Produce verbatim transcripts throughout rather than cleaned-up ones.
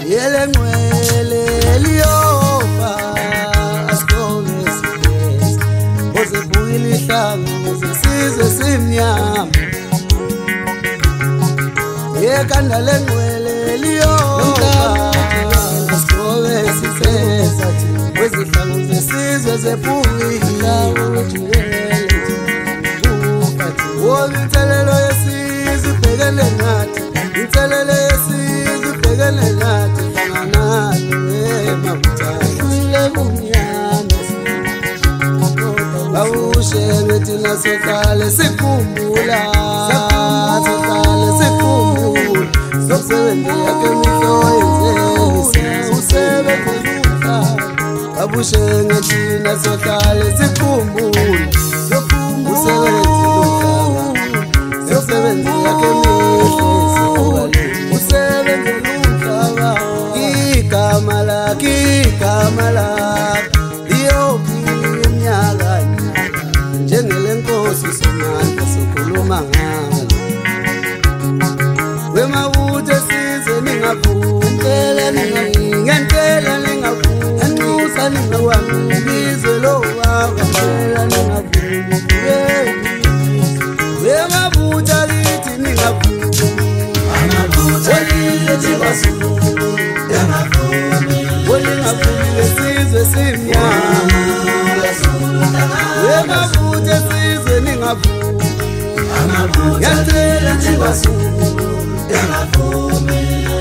yele ngwele liyofa asikove sibese ozebuyile ihlangu zesizwe simnyama yekhanda lengwele liyofa asikove sibese ozihlangu zesizwe zephuhila Woluthelelo yesizwe ibhekele nathi Ithelelo yesizwe ibhekele nathi Hlangana emabuthayo Sile bunyana Bawushe thina sohlale sikhumbula Sohlale sikhumbula Sokusebenza yakhe imihlo yenzeni Usebenza Abushe thina sohlale sikhumbula Usebenza Usebenza yakhe mihle usebenza lumhlaba igama lakhe igama lakhe liyophila iminyaka njengelenkosi somandla sokhuluma ngalo wemabutho esizwe ningaphumela ningentela ningaphuma anusa ningawangizwe lo waqala ningaphuma wemabutho lithi ningaphuma amabutho lithi basulu yangaphuma wolingaphuma lesizwe simnyama wemabutho esizwe ningaphuma amabutho lithi basulu yangaphuma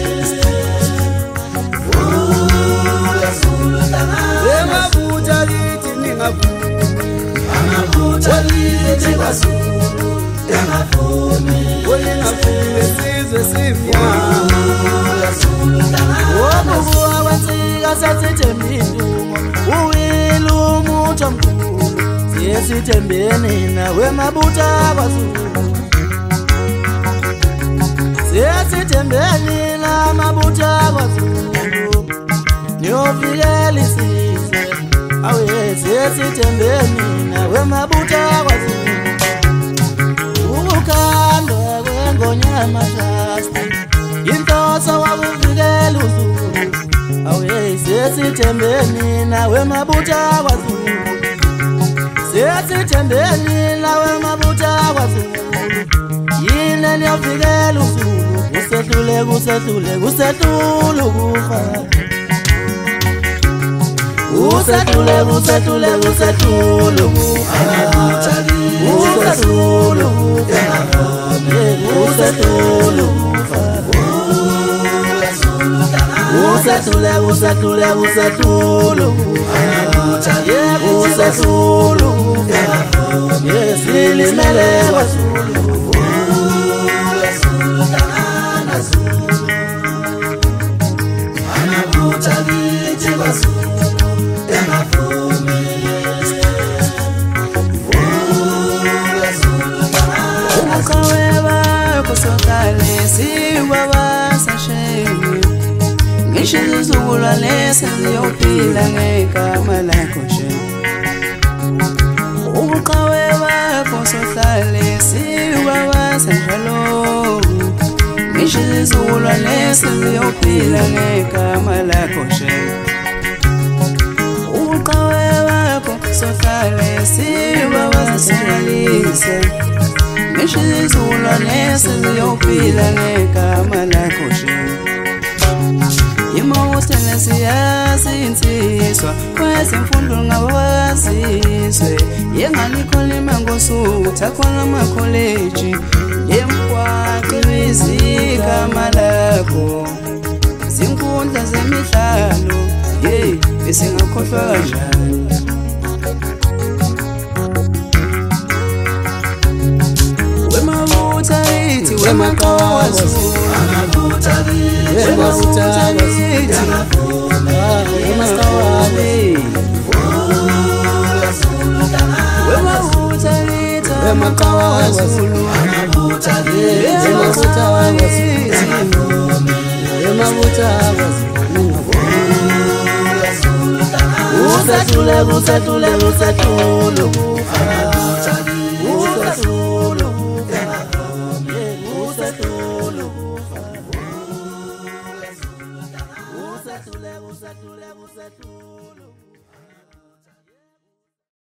wemabutho lithi ningaphuma amabutho lithi basulu Wolingaphuma esizwe simnyama Womubuwa wansika sasithemba indumo Uwile umuthi omkhulu Siye sithembeni nawe mabutho akwaZulu Siye sithembeni namabutho akwaZulu Niyovikela isizwe Awe siye sithembeni nawe mabutho akwaZulu Ukukhandwa kwengonyama shasti Inhloso wakuvikela uZulu Awuye sesithembeni nawe mabutho akwaZulu Sesithembeni nawe mabutho akwaZulu Yini niyovikela uZulu Kusehlule kusehlule kusehlule ukufa Usehlule kusehlule kusehlule ukufa Usehlule Usehlule Usehlule usehlule usehlule Usehlule Yesilimele kwaZulu Amabutho lithi kwaZulu Ngishizukulwane siyophila ngegama lakho nje Ubuqhawe bakho sohlale siwabaza njalo Ngishizukulwane siyophila ngegama lakho nje Ubuqhawe bakho sohlale siwabaza njalo Ngishizukulwane siyophila ngegama lakho nje Imawusele siyasinsiswa kwezemfundo ngabazizwe yengalikholima ngosuku thakhona amakholeji emgwaqo izigama lakho zinkundla zemidlalo hey besingakhohlwa kanjani wemabutho lithi wemaqhaza amabutho lithi wemabutho lithi wemabutho lithi wemaqhaza amabutho lithi wemabutho usehlule usehlule usehlule usehlule kusehlule kusehlulu